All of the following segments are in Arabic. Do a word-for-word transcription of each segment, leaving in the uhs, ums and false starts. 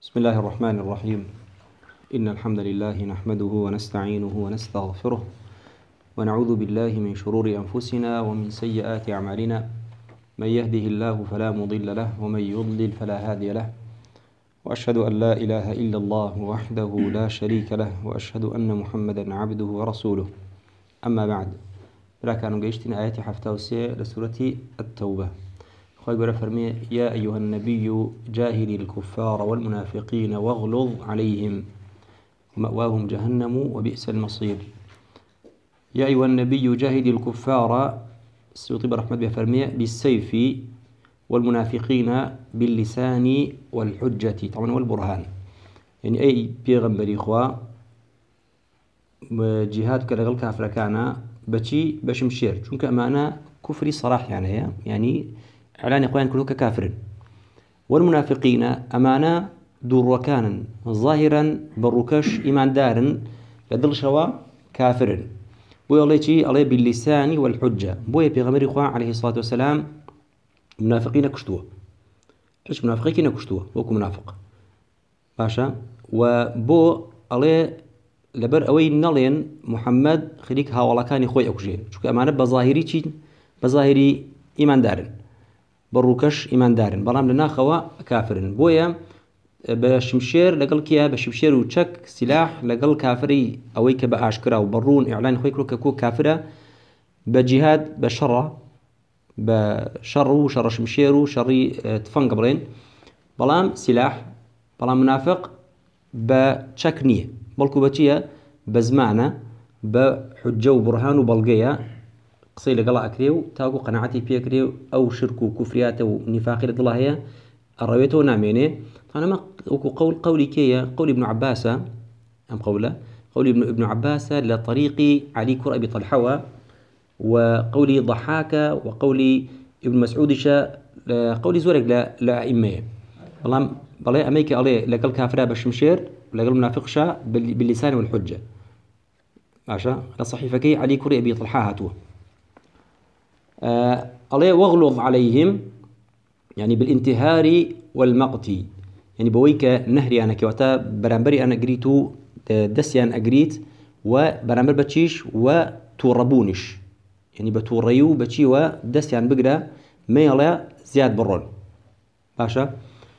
بسم الله الرحمن الرحيم. إن الحمد لله نحمده ونستعينه ونستغفره ونعوذ بالله من شرور أنفسنا ومن سيئات أعمالنا، من يهده الله فلا مضل له ومن يضلل فلا هادي له، وأشهد أن لا إله إلا الله وحده لا شريك له، وأشهد أن محمدا عبده ورسوله. أما بعد، فلا كانوا قيشتين آيات حفتة وسيء لسورة التوبة. خير فرمي: يا أيها النبي جاهد الكفار والمنافقين واغلظ عليهم ومأواهم جهنم وبئس المصير. يا أيها النبي جاهد الكفار السيوطي برحمة الله فرمي بالسيف والمنافقين باللسان والحجة طبعا والبرهان، يعني أي بيغمبر إخوة جهاد كالغل كافر كان بشي بشمشير چونك أمانة كفري صراح يعني يعني إعلان إخوان كلهم ككافر. والمنافقين أمانة دور وكانا ظاهرا بالركش إيمان دار لدل شوا كافر. بوي الله يجي الله باللسان والحجة. بوي بيغمبر إخوان عليه الصلاة والسلام منافقين كشتوه، حش منافقين كشتوه وكو منافق باشا. وبو الله لبر أوي نلين محمد خليك هاولا كان يخوي أكوجين شو أمانة بظاهري چين بظاهري إيمان دارن بروكش إيمان دارن بلام لنا خوا كافرن. بويا بشمشير لقل كيا بشمشير وشك سلاح لقل كافري أويك بأشكرا وبرون إعلان خويك كوكو كافرة بجهاد بشرة بشر وشر شمشير وشر تفن قبرين بلام سلاح بلام منافق بشك نية بلكو بتشيا بزمانة بحجة وبرهان وبلقية قصي لقلا أكريو تاقو قناعتي بي أكريو أو شرك وكفريات ونفاق الله هي الرويته نامينه. فأنا ما قول قولي كيا قول ابن عباس أم قوله قول ابن ابن عباس لطريق علي كر أبي طلحة، وقولي ضحاك، وقولي ابن مسعود شا قولي زورك لا لا إمية والله بالله أميك عليه لقل كافرة بشمشير لقل منافق شا باللسان والحجة عشان الصحيفة كي علي كر أبي طلحة هاتوه آه الله واغلظ عليهم يعني بالانتهار والمقت، يعني بويك نهري أنا كواتا برامبري أنا قريتو دسيان أقريت وبرامبر بتشيش وتوربونش، يعني بتوريو بتشي ودسيان بقرا ما يلا زياد برون باشا.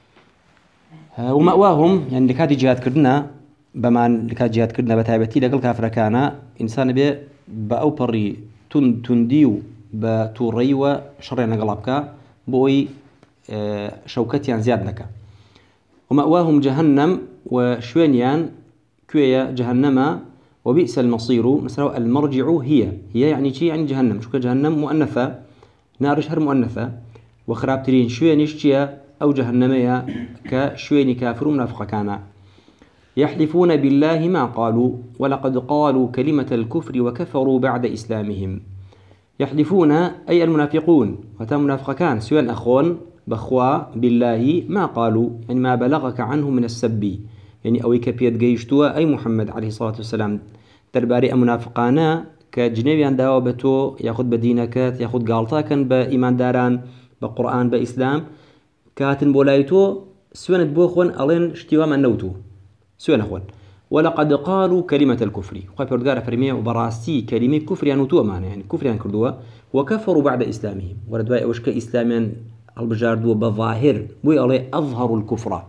آه ومأواهم يعني لكادي جهاد كردنا بمان لكاد جهاد كردنا بتايبتي لقل كافر كان إنسان بي بأوبري تن تنديو بتوريو شرع نقلبك بوي آه شوكتيان زياد لك. ومأواهم جهنم وشوينيان كويا جهنم وبئس المصير. مثلا المرجع هي هي يعني شي يعني جهنم شو جهنم مؤنثة نار شهر مؤنثة وخرابترين شوينيش شيا أو جهنمية كشويني كافر منافق كان. يحلفون بالله ما قالوا ولقد قالوا كلمة الكفر وكفروا بعد إسلامهم. يحلفون أي المنافقون وتا منافق كان سوين أخون بخوا بالله ما قالوا يعني ما بلغك عنه من السب، يعني أوي كبيت جيشتوا أي محمد عليه الصلاة والسلام ترباري منافقانا كجنبي عن دعوة ياخذ بدينك ياخذ قالتا كان بإيمان داران بقرآن بإسلام كاتن بولايتو سوين بوخون ألين اشتوا من نوتو سوين أخون. ولقد قالوا كلمة الكفر وقال بردقار فرمية وبراسي كلمة كفر يعني تو معنا يعني كفر يعني كردوا وكفروا بعد إسلامهم وردوا وشك إسلاميا البجاردوا بظاهر بوي الله أظهر الكفر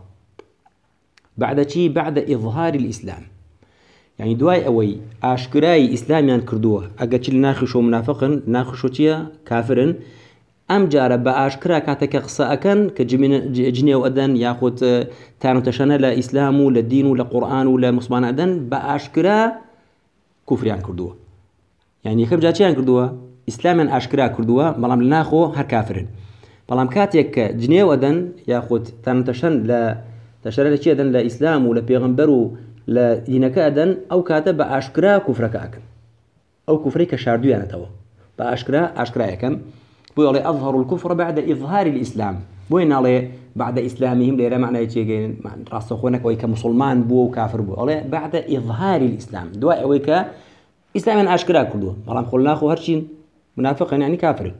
بعد شيء بعد إظهار الإسلام، يعني دواي أوي أشكراي إسلاميا كردوا أجتشل ناخشوا منافقا ناخشوا تيا كافرا أم جارب بأشكرا كاتك قصاءكن كجمين جنيه وأدن ياخد تانو تشانا لا إسلام ولا دين ولا قرآن ولا مسلمان أدن بأشكرا كفريان كردوا، يعني كم جاتيان كردوا إسلاما أشكرا كردوا بلام لناخو هر كافرين بلام كاتك جنيه وأدن ياخد تانو تشان لا تشانا لشي أدن لا إسلام ولا بيغمبرو لا دينك أدن أو كاتب بأشكرا كفرك أكن أو كفريك شاردو يعني توا بأشكرا أشكرا يكن. بوي الله أظهر الكفر بعد إظهار الإسلام. بوين الله بعد إسلامهم ليرى معنى يجي راسخونك ويك مسلمان بو كافر بو الله بعد إظهار الإسلام دواء ويك إسلام أشكرا كله بلام خلنا أخو هرشين منافق يعني كافر.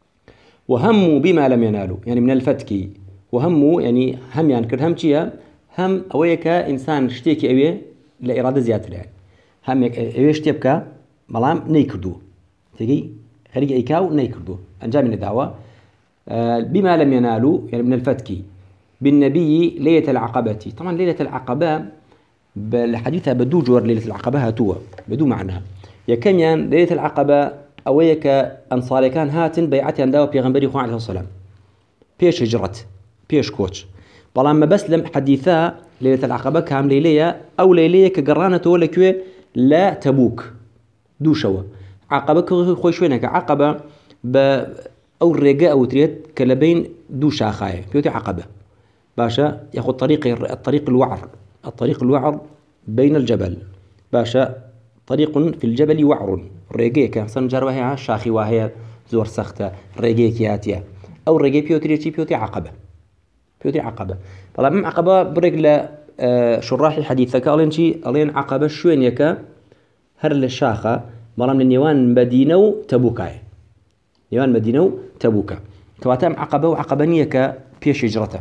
وهموا بما لم ينالوا يعني من الفتك وهموا يعني هم يعني كرهم شيء هم أويك إنسان شتيكي أويه لإرادة زيادة يعني هم أويه شتيبك بلام نيكردو تجي خليج إيكاو نيكردو أنجا من الدعوة آه بما لم ينالوا يعني من الفتك بالنبي ليلة العقبة. طبعا ليلة العقبة بالحديثة بدو جور ليلة العقبة هاتوا بدو معناها يا كميان ليلة العقبة أويك أنصاري كان هاتن بيعتي أن داوا بيغنبري خوان عليه السلام بيش هجرت بيش كوتش بلان ما بسلم حديثة ليلة العقبة كام ليلية أو ليلية كقرانة ولا كوي لا تبوك دو شوا عقبة خوي شوينك عقبة ب أو الرجاء أو تريد كلبين دو شاخاية بيوتي عقبة باشا ياخذ طريق الطريق الوعر الطريق الوعر بين الجبل باشا طريق في الجبل وعر ريجيك سنجر وهي شاخي وهي زور سختة ريجيك ياتيا أو ريجي بيوتي بيوتي عقبة بيوتي عقبة طبعا من عقبة برجل آه شراح الحديث قالين شيء قالين عقبة شوين يكا هر الشاخة مرام النيوان مدينة تبوكاي نيوان مدينة تبوكا كواتام عقبة وعقبة نيكا بيش هجرته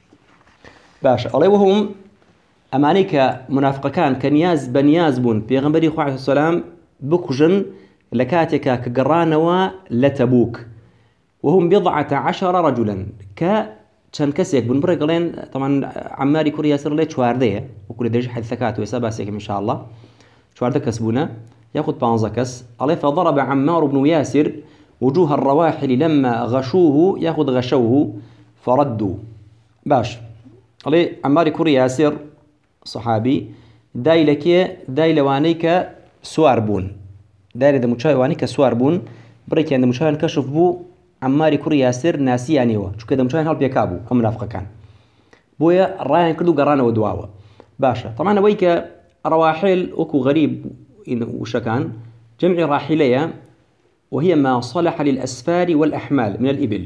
باش الله وهم أمانيك منافق كان كنياز بنياز بون بيغنبري خواه عليه السلام بكجن لكاتك كقرانوا لتبوك وهم بضعة عشر رجلا ك كان كسيك بن برقلين طبعا عماري كوريا سر لي شوارديه وكل درجة حدثكات ويساباسيك إن شاء الله شوارده كسبونا ياخذ بانزكس عليه فضرب عمار بن ياسر وجوه الرواحل لما غشوه ياخذ غشوه فردوا باش عليه عمار كوري ياسر صحابي داي لكي داي لوانيك سواربون داي لذا مشاي وانيك سواربون بريك عند مشاي كشف بو عمار كوري ياسر ناسي يعني هو شو كذا مشاي هل بيكابو أم منافقة كان بويا راين كدو قرانا ودواوة باشا طبعا ويك رواحل أكو غريب وشكان جمع راحلية وهي ما صلح للأسفار والأحمال من الإبل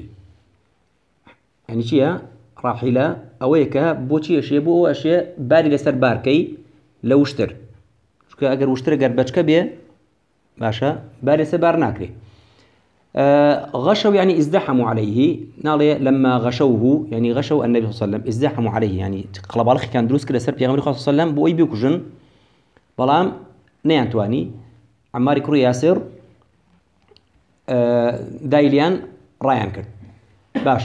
يعني شيء راحلة أويك بوشي أشياء بو أشياء باري لسر باركي لو اشتر شو أجر واشتر أجر بتشك بيه باشا باري لسر بار ناكري آه غشوا يعني ازدحموا عليه نالي لما غشوه يعني غشوا النبي صلى الله عليه وسلم ازدحموا عليه يعني قلب على كان دروس كده سر في غمر صلى الله عليه وسلم بوي بيكوجن بلام نيانتواني عماري كوري ياسر آه دايليان رايان كرد باش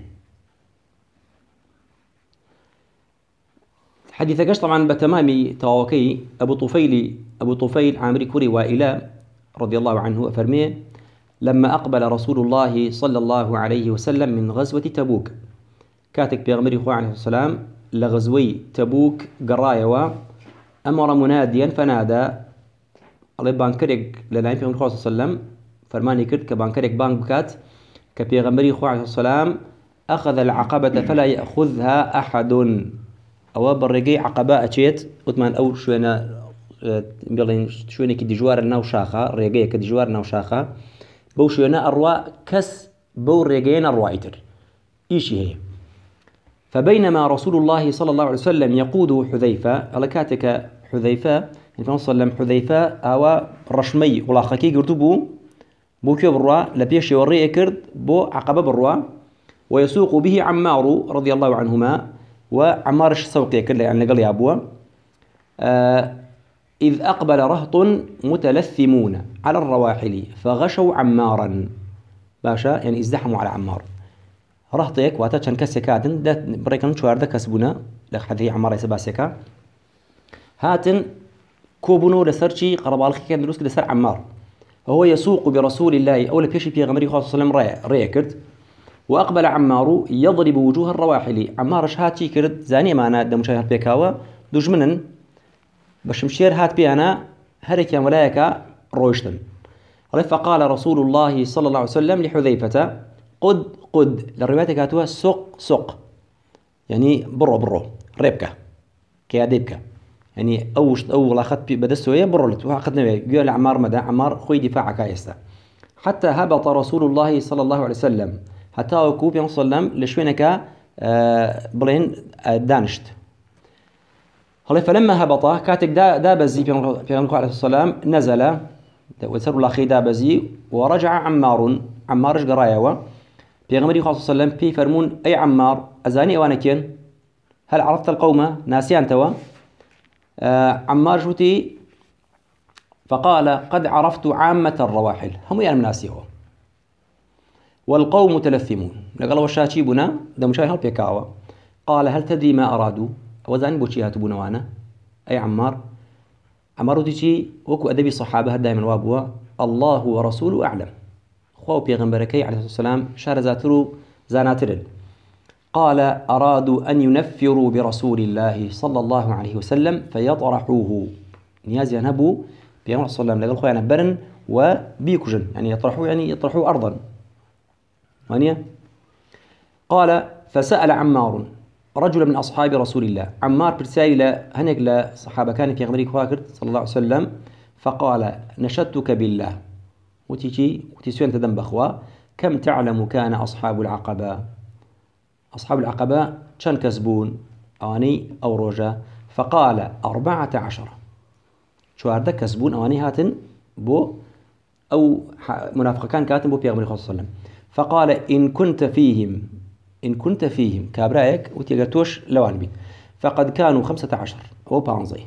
حديثكش طبعا بتمامي تواوكي أبو طفيل أبو طفيل عامري كوري وإلى رضي الله عنه أفرميه لما أقبل رسول الله صلى الله عليه وسلم من غزوة تبوك كاتك بيغمري خواه عليه السلام لغزوي تبوك قرايوا أمر مناديا فنادى الله بانكريك للاين في خواه صلى الله عليه وسلم فرماني كرد كبانكريك بانك بكات كبيغمري خواه عليه السلام أخذ العقبة فلا يأخذها أحد أو برقي عقباء أشيت وثمان أو شوينا بيلين شوينا كدجوار الناو شاخة رقي كدجوار الناو شاخة بو شوينا أرواء كس بو رقين أروايتر إيشي هي فبينما رسول الله صلى الله عليه وسلم يقوده حذيفة على كاتك حذيفة يعني صلى الله عليه وسلم حذيفة أو رشمي ولا خكي قرتو بو بو كيو بروا لبيش يوريه كرد بو عقبة بروا ويسوق به عمار رضي الله عنهما وعمارش سوقي كله يعني قال يا أبوه آه إذ أقبل رهط متلثمون على الرواحل فغشوا عمارا باشا يعني ازدحموا على عمار رهطيك واتا كان كسكاتن ده بريكن شوارده كسبونا لحدي عمار يسباسكا هاتن كوبونو لسرشي قربالخي كان دروس لسر عمار وهو يسوق برسول الله أول بيشي في غمري خاصة صلى الله عليه وسلم ريكرت وأقبل عمار يضرب وجوه الرواحل عمار شهاتي كرد زاني معنا دم شاهر بيكاوا دجمنن باش مشير هات بي أنا هرك يا ملايكة روشتن فقال رسول الله صلى الله عليه وسلم لحذيفة قد قد للرواية كاتوها سق سق يعني برو برو ريبكا كياديبكا يعني أوش أول أخذت بدسوية برولت وأخذنا يقول عمار مدى عمار خوي دفاع كايستا حتى هبط رسول الله صلى الله عليه وسلم حتى وكوب يوم صلى الله عليه وسلم لشوينك آه بلين آه دانشت هلا فلما هبط كاتك دا دابزي في غمر عليه السلام نزل وسر الله خي دابزي ورجع عمار عمار قرايوا في غمر صلى الله عليه وسلم في فرمون أي عمار أزاني وأنا كين هل عرفت القوم ناسيان توا؟ آه عمار جوتي فقال قد عرفت عامة الرواحل هم يعني ناسيه. والقوم متلثمون لقال وشاشي بنا ده مشاهد هل بيكاوا. قال هل تدري ما أرادوا؟ وزان بوشي هاتبون وانا أي عمار عمار تيجي وكو أدبي الصحابة دائما وابوا الله ورسوله أعلم. خو بيغمبركي عليه الصلاة والسلام شار زاترو زاناترن. قال أرادوا أن ينفروا برسول الله صلى الله عليه وسلم فيطرحوه نياز ينهبوا بيغمبر صلى الله عليه وسلم لقال خويا برن وبيكجن يعني يطرحوه يعني يطرحوه أرضا. قال فسأل عمار رجل من أصحاب رسول الله. عمار برسالي لهنك لصحابة كان في غمريك فاكر صلى الله عليه وسلم فقال نشدتك بالله وتيجي وتسوين تدنب أخوة كم تعلم كان أصحاب العقبة أصحاب العقبة كان كسبون أواني أو روجة؟ فقال أربعة عشر شو هذا كسبون أواني هاتن بو أو منافق كان كاتب بو بيغمريك صلى الله عليه وسلم. فقال إن كنت فيهم إن كنت فيهم كابرايك وتيغتوش لوان بي فقد كانوا خمسة عشر أو بانزي.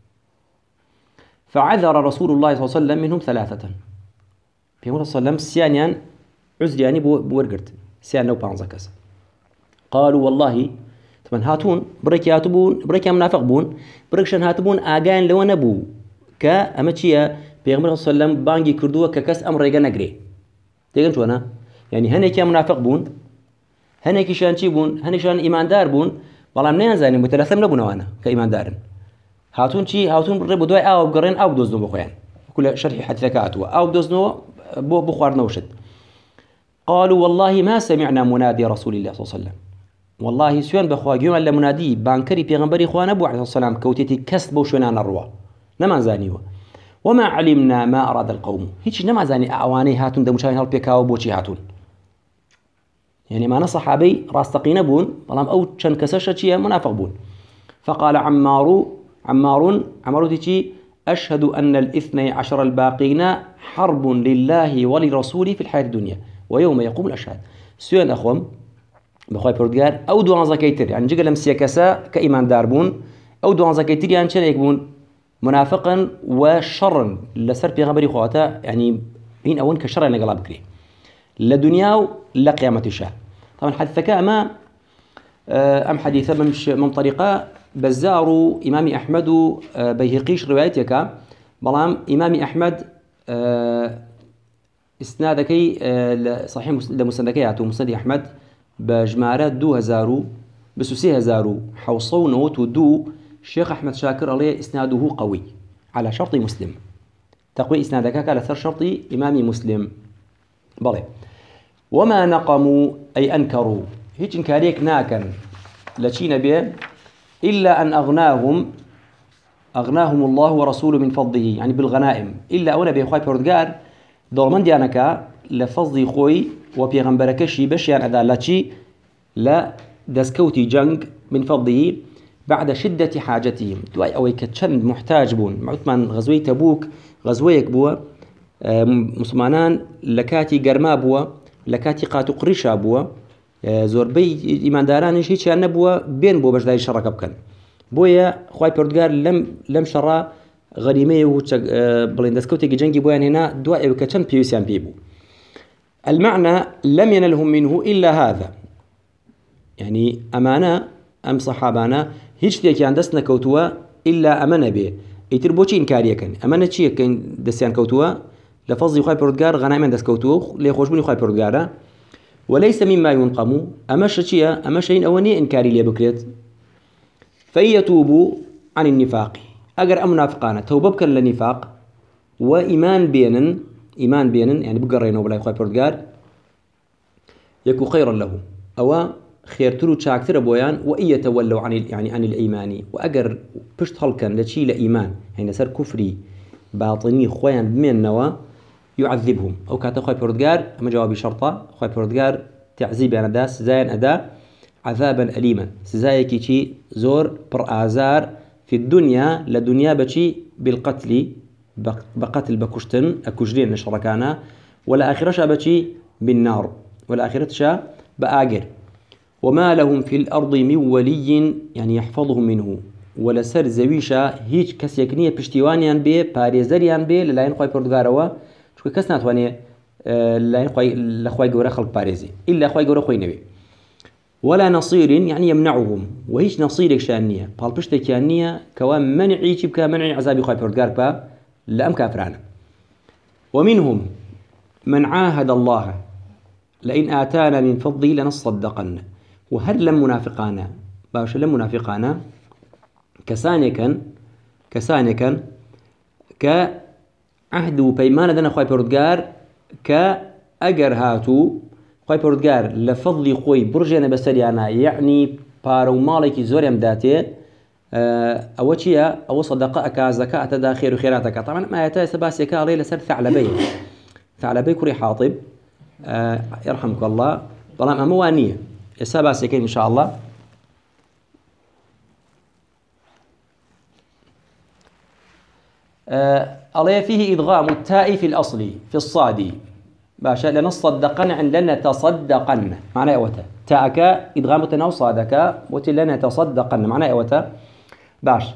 فعذر رسول الله صلى الله عليه وسلم منهم ثلاثة في صلى الله عليه وسلم سيانيان عزرياني بورقرت سيان لو بانزا كذا. قالوا والله طبعا هاتون بريك ياتبون بريك منافق بون بريكشن هاتبون آجان لو نبو كأمتشيا بيغمر صلى الله عليه وسلم بانجي كردوه ككس أمر ريجا نجري تيجن شو أنا يعني هنيك يا منافق بون هنيك شان شي بون هنيك شان إيمان دار بون والله منين زاني متلثم لبنا وانا كإيمان دارن هاتون شي هاتون ربوا دواء أو قرين أو بدوزنو بخوان كل شرح حديث كاتوا أو بدوزنو بو بخوار نوشد. قالوا والله ما سمعنا منادي رسول الله صلى الله عليه وسلم والله سيون بخوا جيوم على منادي بانكري بيغمبري خوان أبو عليه الصلاة والسلام كوتيتي كسب وشنا الروا نما زانيوا وما علمنا ما أراد القوم هيك نما زاني أعواني هاتون دمشاين هل بيكاو بوشي هاتون يعني ما صحابي راستقين بون طالما أو كان كسشة شيء منافق بون. فقال عمار عمار عمار تيجي أشهد أن الاثني عشر الباقين حرب لله ولرسوله في الحياة الدنيا ويوم يقوم الأشهاد. سؤال أخوهم بخواي بردقار أو دوان زكيتر يعني جيجا لم سيكسا كإيمان داربون أو دوان زكيتر يعني شن يكون منافقا وشرا لسر بيغمبري خواتا يعني هين أون كشر يعني قلاب كري لدنيا لا قيامة الشاه. طبعا حديثك أما أم حديثة مش من طريقة بزار إمام أحمد بيهقيش روايتك بلام إمام أحمد إسنادكي صحيح لمسندكي عتو مسند أحمد بجمارات دو هزارو بسوسي هزارو حوصون وتدو الشيخ أحمد شاكر عليه إسناده قوي على شرط مسلم تقوي إسنادك على ثر شرط إمام مسلم بلى. وما نقموا أي أنكروا هيك إنكاريك ناكن لشين به إلا أن أغناهم أغناهم الله ورسوله من فضله يعني بالغنائم إلا أنا بيخوي بردقار دورمن ديانك لفضي خوي وبيغمبركشي بشيان أذا لاتشي لا دسكوتي جنگ من فضله بعد شدة حاجتهم دواي أوي كتشند محتاج بون معتمن غزوي تبوك غزويك بوا مسلمانان لكاتي قرما بوا لكاتي قاتو قريشا بوا زوربي إيمان دارانش هيك نبوا بين بو باش داي شركة بكن بويا خواي بردقار لم لم شرا غنيمه و بلين دسكوتي جنگي بوان هنا دواء وكتشن بيوسيان بيبو. المعنى لم ينلهم منه إلا هذا يعني أمانة أم صحابانا هيك فيك عندسنا كوتوا إلا أمانة به يتربوشي إنكارية كان أمانة شيء كان دسيان كوتوا لفظي خواي بردقار غنائم دس كوتوا ليخوش بني خواي بردقارا وليس مما ينقم أما شيء أما شيء أوني إنكاري لي بكريت فيتوبوا عن النفاق أجر أمنافقانا توبة كان لنفاق وإيمان بينن إيمان بينن يعني بقرينه بلا يخاف بردقار يكون خيرا له أو خير تلو شاكثر بويان وإن يتولوا عن يعني عن الإيمان وأجر بشت هلكن لشيء لإيمان يعني سر كفري باطني خوان من نوا يعذبهم أو كات خاف بردقار أما جوابي شرطة خاف بردقار تعذيب أنا داس زين أدا عذابا أليما سزاي كيشي زور برآزار في الدنيا لدنيا بشي بالقتل بقتل بكشتن أكجرين نشركانا ولا آخرة بشي بالنار ولا آخرة شا بآجر وما لهم في الأرض من ولي يعني يحفظهم منه ولا سر زويشا هيج كس يكنيه بشتيوانيان بي باريزريان بي للاين خوي بردغاروا شو كس ناتواني للاين خوي لخوي جورا خلق باريزي إلا خوي جورا خوي نبي ولا نصير يعني يمنعهم وهيج نصيرك شانية بالبشتك شانية كوان منعي بكا منع عذاب خوي بردغار با لأم كافرانا ومنهم من عاهد الله لئن آتانا من فضله لنصدقن وهل لم منافقانا باش لم منافقانا كسانكا كسانكا كعهد وبيمان دنا خوي بردغار كأجر هاتو خوي بردغار لفضل خوي برجنا بسريانا يعني بارو مالك زوريم داتي أو شيء أو صدقاء زكاة تداخير وخيراتك طبعا ما يتاي سباسيكا عليه لسر ثعلبي ثعلبي كري حاطب أه يرحمك الله طالما أموانية سباسيكين إن شاء الله أه عليه فيه إدغام التاء في الأصل في الصاد باشا لنصدقن عن لنتصدقن معناه أوتا تاءك إدغام تناو صادك وتلنتصدقن معناه أوتا باش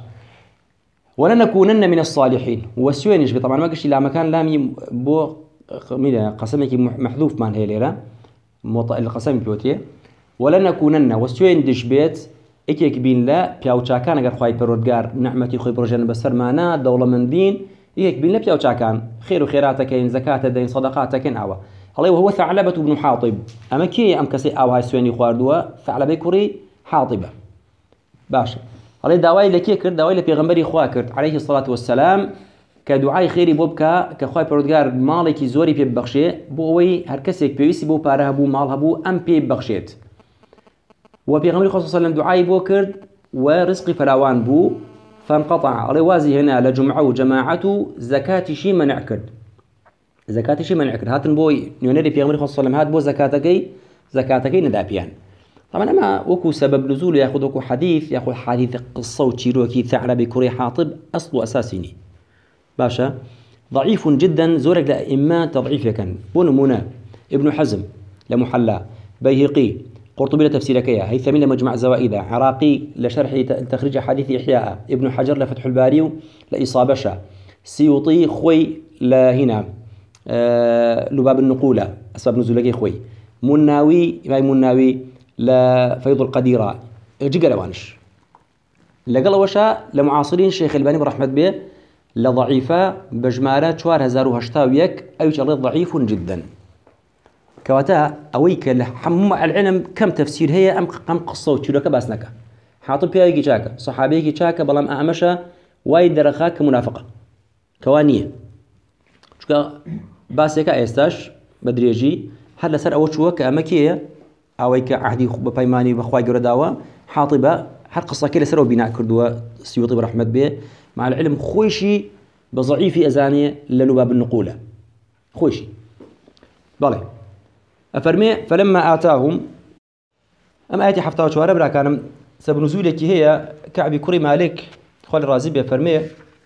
ولنكونن من الصالحين وسوينش طبعا ما قلت لا مكان لامي بو قسمك محذوف مان هي ليرة القسم بيوتيه ولنكونن وسوين دش بيت اكيك بين لا بياوچاكان اگر خوای پرودگار نعمتي خوي برجن بسر معنا دوله من دين اكيك بين لا بياوچاكان خير وخيراتك ان زكاه دين صدقاتك ان اوا الله وهو ثعلبة بن حاطب اما كي ام كسي او هاي سويني خواردوا ثعلبه كوري حاطبه باشا الله داوای لکی کرد داوای لپیغمبری خوا کرد عليه الصلاة والسلام كدعاء خيري بوبكا كخوي بردگار مالكي زوري بي بخشي بو اوي هر كسيك بيويسي بو باره بو مال هبو ام بي بخشيت وبيغمبري صلى الله عليه وسلم دعاء بو كرد ورزقي فراوان بو فانقطع على وازي هنا لجمعه وجماعته زكاة شي منع كرد زكاة شي منع كرد هاتن بوي نيونيري بيغمبري صلى الله عليه وسلم هات بو زكاتكي زكاتكي ندابيان طبعا اما وكو سبب نزول ياخذ وكو حديث ياخذ حديث قصه وتشيروكي ثعلبي كوري حاطب اصله اساسيني باشا ضعيف جدا زورك لأئمة تضعيف كان بونمونا ابن حزم لمحلى بيهقي قرطبي لتفسيرك يا هيثمي لمجمع زوائد عراقي لشرح تخريج حديث إحياء ابن حجر لفتح الباري لإصابشة سيوطي خوي لهنا آه لباب النقولة أسباب نزولك خوي مناوي ما مناوي لفيض القديرة جقلوانش لقلوشا لمعاصرين الشيخ الباني برحمة بيه لضعيفة بجمارات شوار هزار وهشتاويك أي شيء ضعيف جدا كواتا أويك لحمم العلم كم تفسير هي أم قم قصة وتشيلك باسنك حاطب فيها يجي شاكا صحابي يجي شاكا بلام أعمشة وايد درخاك منافقة كوانية شكا باسيكا إيستاش بدريجي هل سر أول شوك أمكية أويك عهدي ببيماني بخواي جرداوة حاطبة هل قصة كلا سر وبناء كردوا سيوطي برحمة بيه مع العلم خويشي بضعيف أزانية للباب النقولة خويشي بالي أفرمي فلما آتاهم أما آياتي حفتها وشوارب برا كان سبب نزولك هي كعبي كري مالك خوالي الرازي أفرمي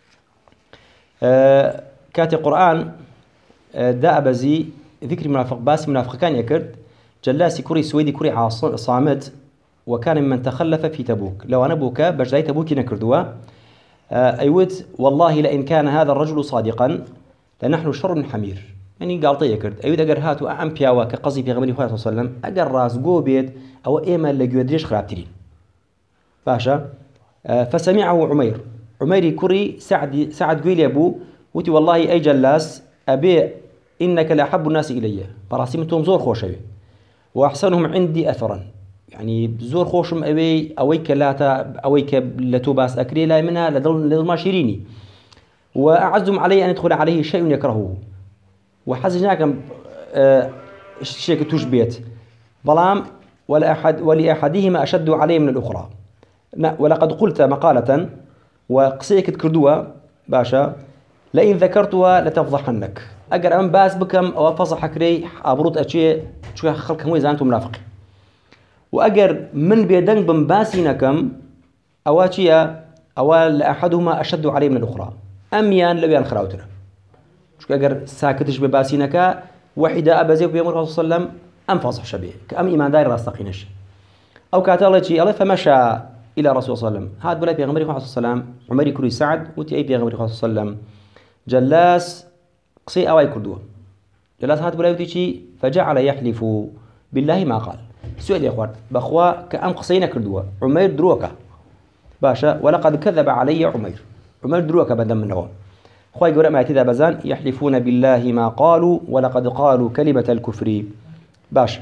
آه كاتي قرآن آه دا أبزي ذكر منافق باس منافق كان يكرد جلاسي كري سويدي كري عاصم صامت وكان من تخلف في تبوك لو أنا بوكا بجداي تبوكي نكردوا أيود والله لئن كان هذا الرجل صادقا لنحن شر من حمير يعني قال طيب كرد أيود أجر هاتو أعم بياوا كقصي في غمري خواه صلى الله عليه وسلم أجر راس قوبيت أو إيما اللي جودريش خرابترين باشا فسمعه عمير عميري كري سعد سعد قيل يا أبو وتي والله أي جلاس أبي إنك لأحب الناس إلي براسمتهم زور خوشوي وأحسنهم عندي أثرا يعني زور خوشم أوي أويك لاتا أويك لتوباس أكري لا منها لدل ما شيريني وأعزم علي أن يدخل عليه شيء يكرهه وحزناك أه شيء تشبيت ظلام ولا أحد ولأحدهما أشد عليه من الأخرى ولقد قلت مقالة وقصيك كردوا باشا لئن ذكرتها لتفضحنك أجر أم باس بكم أو فصحك ري أبروت أشياء شو خلق هم إذا أنتم منافق وأجر من بيدن بمباسينكم أواتيا أول أحدهما أشد عليه من الأخرى أميان لبيان خراوتنا شو أجر ساكتش بباسينك وحدة أبا زيب بيمر صلى الله عليه وسلم أم فصح شبيه كأم إيمان داير راستقينش أو كاتالتي الله فمشى إلى رسول صلى الله عليه وسلم هاد بلا بيغمري صلى الله عليه وسلم عمر كري سعد وتي أي بيغمري صلى الله عليه وسلم جلاس قصي أواي كردوه جلاس هاد بلا يوتيشي فجعل يحلف بالله ما قال سؤال يا أخوان بأخوا كأم قصينا كردوه عمير دروكه باشا ولقد كذب علي عمير عمير دروكه بدم منه خوي يقول ما يتذا بزان يحلفون بالله ما قالوا ولقد قالوا كلمة الكفر باشا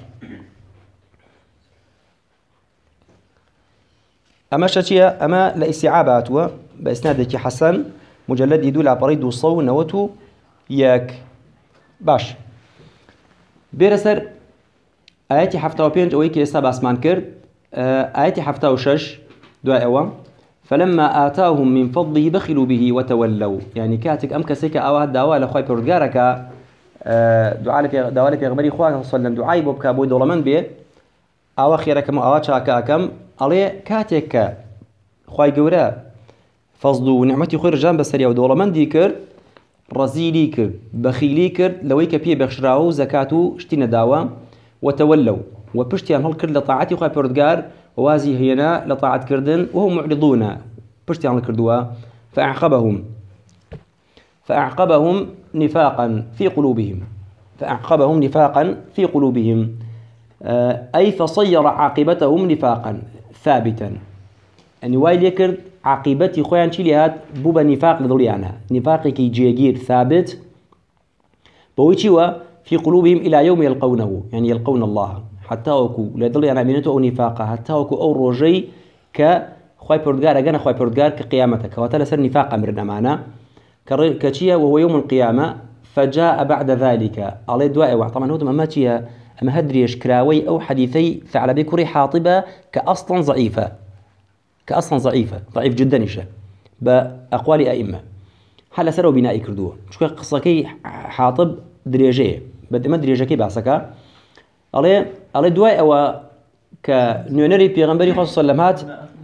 أما شتيا أما لاستيعاباتوا بإسنادك حسن مجلد يدل على بريد الصو نوتو ياك باش بيرسر آياتي حفتة وبينج أويك لسا باسمان كرد آياتي حفتة وشش دعاء أوام فلما آتاهم من فضله بخلوا به وتولوا يعني كاتك أم كسيك أواه دعوة لخوي بردقارك دعاء دعوة لبيغمري خواه صلى الله عليه وسلم دعاء بوبكا بوي دولمان بيه أوا خيركم أوا شاكاكم عليه كاتك خوي جورا فضل ونعمتي خير جنب السريع ودولمان ديكر رزيلي كر بخيلي كر لويك بيه بخشراو زكاتو اشتنا داوا وتولوا وبشتيان هل كرد لطاعتي خوي بردقار ووازي هنا لطاعت كردن وهم معرضون بشتيان الكردوا فأعقبهم فأعقبهم نفاقا في قلوبهم فأعقبهم نفاقا في قلوبهم أي فصير عاقبتهم نفاقا ثابتا يعني وايل يكرد عاقبتي خويا شي هات بوبا نفاق لضليانا نفاقي كي جيجير ثابت بويتشوا في قلوبهم إلى يوم يلقونه يعني يلقون الله حتى وكو لضليانا بينته أو نفاقه حتى وكو أو روجي كخوي بردقار أجانا خوي بردقار كقيامتك وتلا سر نفاق أمرنا معنا كتشيا وهو يوم القيامة فجاء بعد ذلك على دواء طبعا هو ما تشيا أما هدريش كراوي أو حديثي فعل بكري حاطبة كأصلا ضعيفة كأصلا ضعيفة ضعيف جدا إيشه بأقوال أئمة حال سروا بناء كردوه شو قصة كي حاطب دريجية بدي ما دريجة كي بعسكا عليه عليه دواء أو كنيونري بيغمبري خاصة سلمات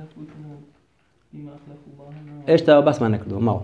إيش تبى بس ما نكردوه ما هو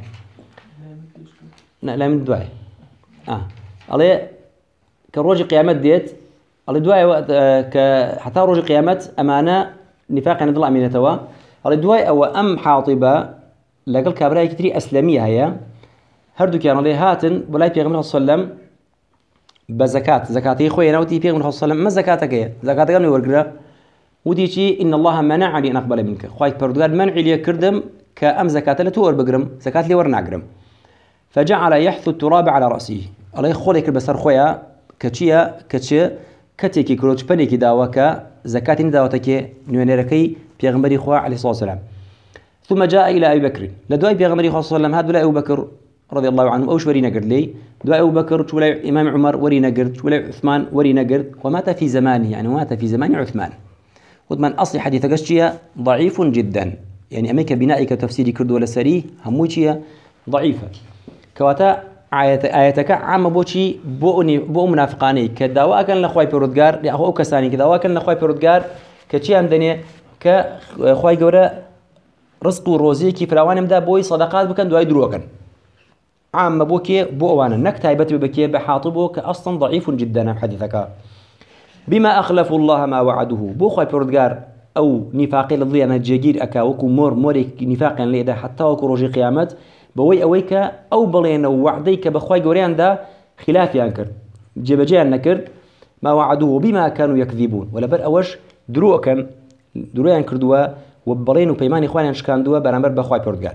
لا لا من دواء آه عليه كروج قيامات ديت على دواء ك حتى روج قيامات أمانة نفاق عند الله من توا على دواء أو أم حاطبة لقل كابراي كتير أسلامية هي هردو كان عليه هاتن ولا يبيغمر صلى الله عليه وسلم بزكاة زكاتي خوينا ودي يبيغمر صلى الله عليه وسلم ما زكاتك هي زكاتك أنا ورقرا ودي شيء إن الله منعني أن أقبل منك خوي بردقال منع لي كردم كأم زكاة لا تور بقرم زكاة لي ورنا قرم فجعل يحث التراب على رأسه عليه خولك بسر خويا كتشيا كتشيا كتيكي كروج بنيكي داوكا زكاة داوتك نيونيركي بيغمبري خوا عليه الصلاة والسلام ثم جاء إلى أبي بكر لدواء بيغمبري خوا صلى الله عليه وسلم هذا أبو بكر رضي الله عنه أوش ورينا قرد لي دواء أبو بكر ولا إمام عمر ورينا قرد ولا عثمان ورينا قرد ومات في زمانه يعني مات في زمان عثمان وثمان أصل حديث قشية ضعيف جدا يعني أميك بنائك تفسير كرد ولا سري هموشية ضعيفة كواتا آياتك عام بوشي بؤني بؤ منافقاني كدواء كان لخوي بردقار لأخو كساني كدواء كان لخوي بردقار كشيء هم دنيا كخوي جورا رزق وروزي كيف لوان مدا بوي صدقات بكن دواء دروكن عام بوكي بؤوانا نكتة بتبي بكي بحاطبه كأصلا ضعيف جدا حديثك بما أخلفوا الله ما وعده بو خوي بردقار أو نفاقي لضي أنا جيجير أكاوكو مور موري نفاقا ليدا حتى وكو روجي قيامت بوي أويك أو بلين وعديك بخوي جوريان دا خلاف ينكر جبجان نكر ما وعدوه بما كانوا يكذبون ولا بر أوش دروكا درويان كردوا وبلين وبيمان إخوان شكان دوا برامبر بخوي بردقار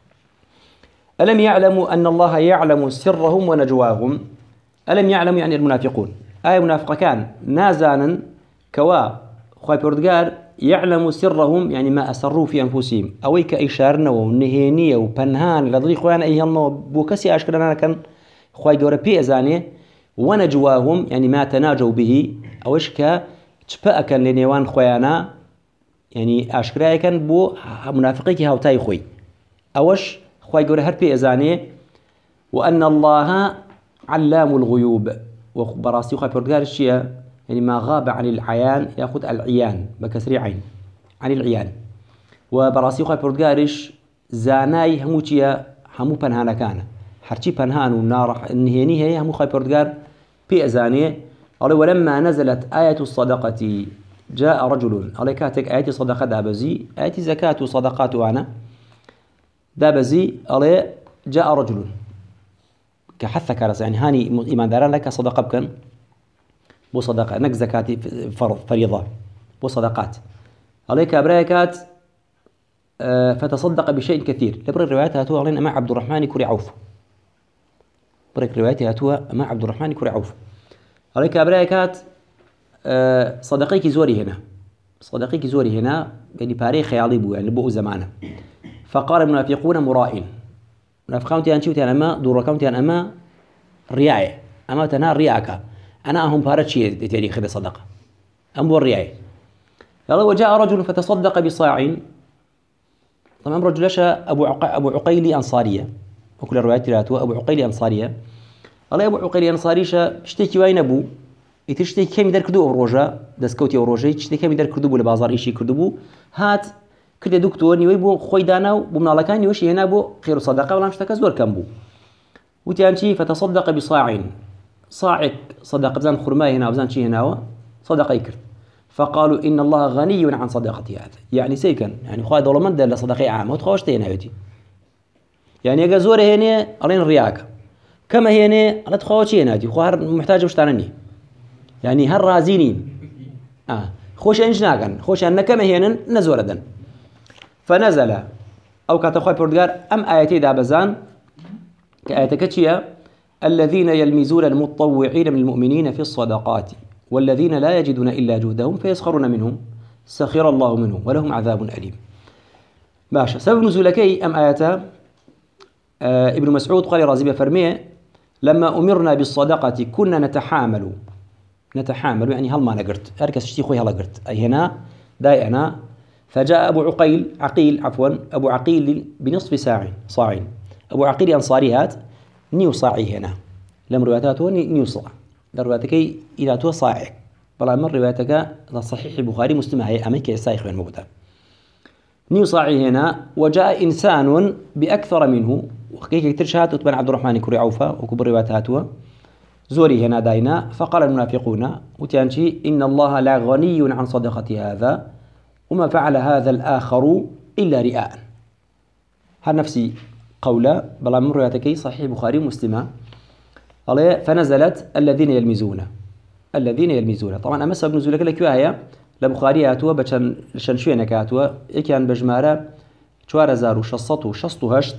ألم يعلموا أن الله يعلم سرهم ونجواهم ألم يعلموا يعني المنافقون آية منافقة كان نازانا كوا خوي بردقار يعلم سرهم يعني ما أسروا في أنفسهم أويك إشارنا ونهينية وبنهان لضري خوان أيهما بوكسي أشكرنا كان خوي جورا بي أزاني ونجواهم يعني ما تناجوا به أوشك تشبأ كان لنيوان خويانا يعني أشكرا كان بو منافقيك هاوتاي خوي أوش خوي جورا هر بي أزاني وأن الله علام الغيوب وبراسي خوي بردقار الشيء يعني ما غاب عن العيان يأخذ العيان بكسر عين عن العيان وبراسي خوي بردقارش زاناي هموتيا همو بنهانا كان حرتي بنهان والنار النهيني هي همو خوي بردقار بي أزاني قالوا ولما نزلت آية الصدقة جاء رجل على كاتك آياتي صدقة دابزي آياتي زكاة وصدقات وأنا دابزي على جاء رجل كحث كرس يعني هاني إيمان داران لك صدقة بكن بو صدقة نك زكاة فرض فريضة بو صدقات عليك أبرايكات آه فتصدق بشيء كثير لبر الروايات هاتوا علينا مع عبد الرحمن كري عوف برك رواياتي هاتوا مع عبد الرحمن كري عوف عليك أبرايكات آه صدقيك زوري هنا صدقيك زوري هنا يعني باري خيالي بو يعني بو زمانه فقال المنافقون مرائين منافقون تيان شو تيان أما دور كون تيان أما رياء أما تنا رياءك أنا أهم بارت شيء تاريخ هذا صدقة أم الرياء قال وجاء رجل فتصدق بصاع طبعا رجل شاء أبو عق... أبو عقيل أنصارية وكل الروايات راتوا أبو عقيل أنصارية قال أبو عقيل أنصاري شاء اشتكي وين أبو يتشتكي كم يدار كدو أوروجا دسكوتي أوروجا يتشتكي كم يدار كدو ولا بازار إشي كدو هات كده دكتور نيويبو خويدانا وبمن كان يوشي هنا بو خير صدقة ولا مشتكى زور كم بو وتيانشي فتصدق بصاع صاعك صدقة بزان خرماء هنا وبزان شي هنا صدقة يكرت فقالوا إن الله غني عن صدقتي هذا يعني سيكن يعني خواهد والله من دل صدقة عامة وتخوشتين هايتي يعني يجا زور هنا علين الرياك كما هنا على تخوشين هايتي خوار محتاج وشتانني يعني هر رازينين آه خوش إنشناكن خوش أن كما هنا نزور دن فنزل أو كاتخوي بردقار أم آياتي دابزان كآياتك تشيا الذين يلمزون المتطوعين من المؤمنين في الصدقات والذين لا يجدون إلا جهدهم فيسخرون منهم سخر الله منهم ولهم عذاب أليم باشا سبب نزولكي أم آياتا آه ابن مسعود قال رازي فرميه لما أمرنا بالصدقة كنا نتحامل نتحامل يعني هل ما نقرت أركز اشتي خوي هلا قرت أي هنا داي أنا فجاء أبو عقيل عقيل عفوا أبو عقيل بنصف ساع صاع أبو عقيل أنصاريات نيو صاعي هنا لم رواياته نيو صاع رواياتك إلى تو صاع بلا من رواياتك صحيح البخاري مسلم هي أميك يسايخ من مبتدا نيو صاعي هنا وجاء إنسان بأكثر منه وكيك ترشات وتبن عبد الرحمن كري عوفة وكبر رواياته زوري هنا داينا فقال المنافقون وتيانشي إن الله لا غني عن صدقة هذا وما فعل هذا الآخر إلا رئاء هذا نفسي قولة بلا من رواياتك صحيح البخاري مسلمة فنزلت الذين يلمزون الذين يلمزون طبعا أما سبب نزولك لك وهي لبخاري هاتوا بشان شن شوينك هاتوا كان بجمارة شوار هزار وشصت وشصت وهشت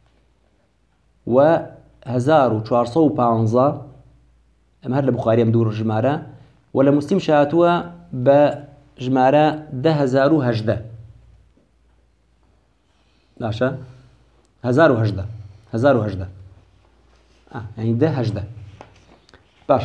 وهزار وشوار صو بانزا أما هذا لبخاري مدور جمارة ولا مسلم شاتوا بجمارة ده هزار وهجدة لاشا هزار وهجدة هزار وهجدة آه يعني ده هجدة باش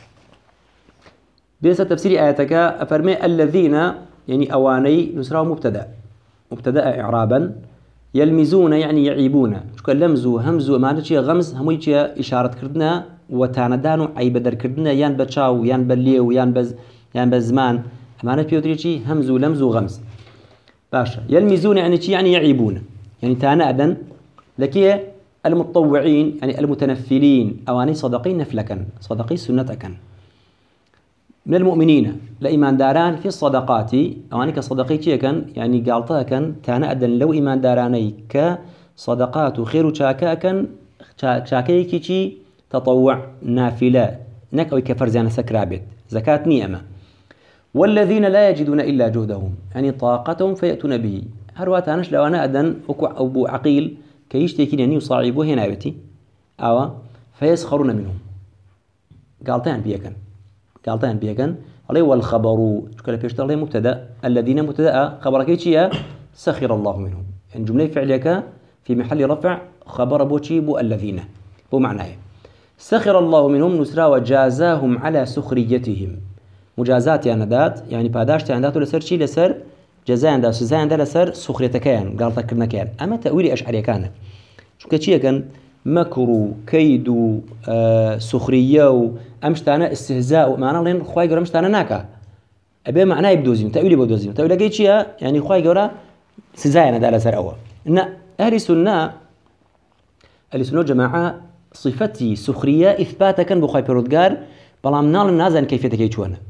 بيس تفسير آياتك أفرمي الذين يعني أواني نسراه مبتدأ مبتدأ إعرابا يلمزون يعني يعيبون شكا لمزو همزو ما نتشي غمز هموي تشي إشارة كردنا وتاندانو أي بدر كردنا يان بتشاو يان بليو يان بز يان بزمان ما نتشي بيوتريشي همزو لمزو غمز باشا يلمزون يعني تشي يعني يعيبون يعني تانادا لكي المتطوعين يعني المتنفلين أواني صدقين نفلكا صدقي سنتكا من المؤمنين لإيمان داران في الصدقات أواني كصدقي كان يعني قالتها كان تانادا لو إيمان داراني كصدقات خير شاكا كان شاكي كي تطوع نافلة نك أو كفرزان سكرابت زكاة نيمة والذين لا يجدون إلا جهدهم يعني طاقتهم فيأتون به هروات أناش لو أنا أدن أبو عقيل كيشتكي أن يصعبوا هنا بتي أو فيسخرون منهم قالتان بيكن قالتان بيكن عليه والخبر كلا بيشتغل مبتدأ الذين مبتدأ خبرك شيء سخر الله منهم يعني جملة فعلك في محل رفع خبر بوشي بو الذين بو معناه سخر الله منهم نسرا وجازاهم على سخريتهم مجازات يعني ذات يعني باداشت يعني ذاته لسر شيء لسر جزاء ده سزاء ده لسر سخرية كان قال تكرنا كان أما تأويل أشعري كان شو كشيء كان مكر كيد آه سخرية وأمشتانا استهزاء معنا لين خواي جرا مشتانا ناكا أبي معناه يبدوزين تأويل بدوزين تأويل جيت شيء يعني خواي جرا سزاء أنا ده لسر أول إن أهل السنة أهل السنة جماعة صفتي سخرية إثباتا كان بخواي بردقار بلام نال الناس عن كيفية كيتشوانا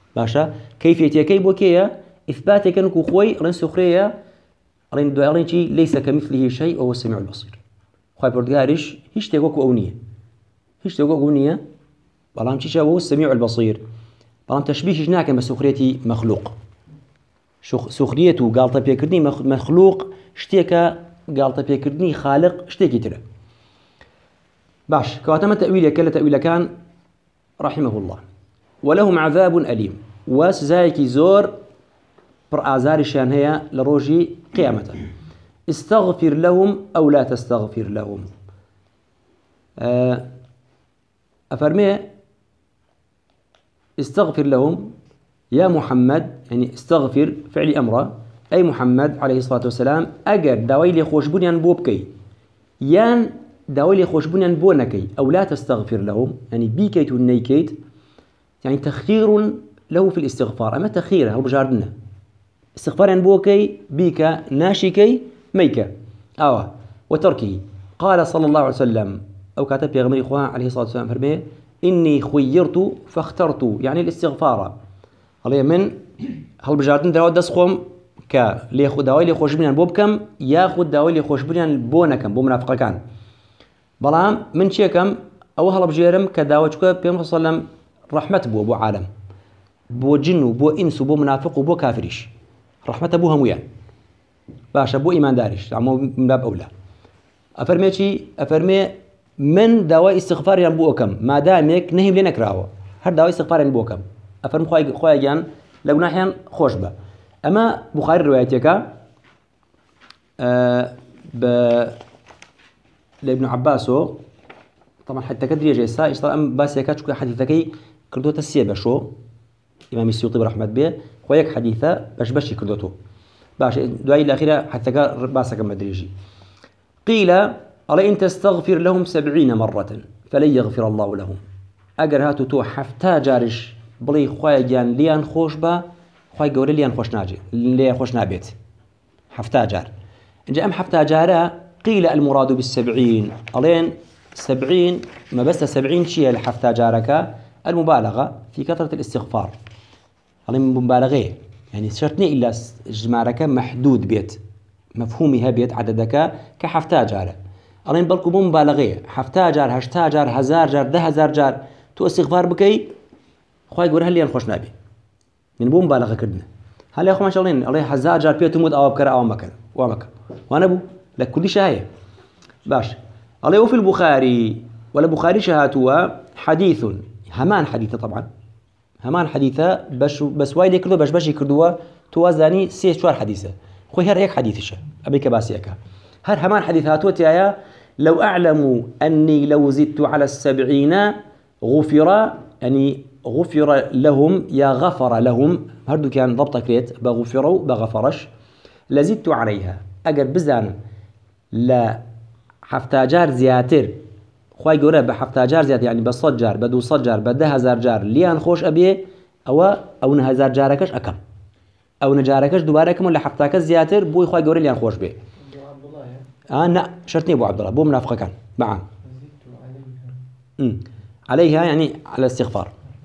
باشا كيفية كي بوكية إثباتك أنك خوي رين سخرية رين دوارين شيء ليس كمثله شيء وهو السميع البصير خوي بردقارش هيش تقوك أونية هيش تقوك أونية بلام تشي وهو السميع البصير بلام تشبيهش ناكن بسخريتي مخلوق سخريته قال طب يكردني مخلوق شتيكا قال طب يكردني خالق شتيكي ترى باش كواتما تأويل كلا تأويل كان رحمه الله ولهم عذاب أليم وسزايكي زور بر آزار شان هي لروجي قيامة استغفر لهم أو لا تستغفر لهم أفرمي استغفر لهم يا محمد يعني استغفر فعل أمره أي محمد عليه الصلاة والسلام أجر داويلي خوشبونيان بوبكي يان داويلي خوشبونيان بونكي أو لا تستغفر لهم يعني بيكيت والنيكيت يعني تخير له في الاستغفار أما تخيره هو بجاردنا استغفار يعني بوكي بيكا ناشيكي ميكا آه وتركه قال صلى الله عليه وسلم أو كاتب يا غمري إخوان عليه الصلاة والسلام فرميه إني خيرت فاخترت يعني الاستغفار عليه من هل بجاردن داود دسخم ك ليخو داوي لي خوش بنيان بوبكم ياخذ داوي لي خوش بنيان بونكم بو منافقه كان بلام من شيكم او هل بجيرم كداوجكو بيم صلى الله عليه وسلم رحمه بو ابو عالم بو جن بو انس بو منافق وبو كافريش رحمه ابو هميان باش ابو ايمان دارش عمو من باب اولى افرمي شي افرمي من دواء استغفار ينبوكم ما دامك نهم لنا كراوه هر دواء استغفار ينبوكم افرم خويا خويا جان لو ناحيه خوش به أما بخاري روايتك آه ب لابن عباسو طبعا حتى كدري جيسا اشترى أم باس يكاتشكو حديثكي كردوت السيبة شو إمام السيوطي برحمة به خويك حديثة باش باش كردوتو باش دعاء الأخيرة حتى باسك مدريجي قيل ألا إن تستغفر لهم سبعين مرة فلن يغفر الله لهم أجر هاتو تو حفتا جارش بلي خويا جان ليان خوش با خوي قولي ليان خوش ناجي ليان خوش نابيت حفتا جار إن جاء أم حفتا جارا قيل المراد بالسبعين ألين سبعين ما بس سبعين شيء الحفتا جارك المبالغة في كثرة الاستغفار ألين مبالغة يعني شرطني إلا جمارك محدود بيت مفهومها بيت عددك كحفتا جار ألين بلكو مبالغة حفتا جار هشتا جار هزار جار ده هزار جار تو استغفار بكي خوي قولي هل ليان خوش نابي من بوم بالغ كردنا هل يا أخو ما شاء الله الله هزار جار بيت تموت أو بكرة أو مكان ومكان وأنا بو لك كل شيء باش الله وفي البخاري ولا بخاري شهاتوا حديث همان حديثة طبعا همان حديثة بس بس وايد يكردوا باش باش يكردوا توازني سي شوار حديثة خوي هر هيك حديثش أبيك باسيك هر همان حديثات يا لو أعلم أني لو زدت على السبعين غفر يعني غفر لهم يا غفر لهم هردو كان ضبط كريت بغفروا بغفرش لزدت عليها أجر بزان لا حفتاجار زياتر خواي جورا بحفتاجار زيات يعني بصجار بدو صجار بده هزار جار ليان خوش أبيه أو أو نهزار جاركش أكم أو نجاركش دوباركم ولا حفتاك زياتر بوي خواي جورا ليان خوش بيه آه لا شرطني أبو عبد الله بو منافقة كان معا عليها يعني على الاستغفار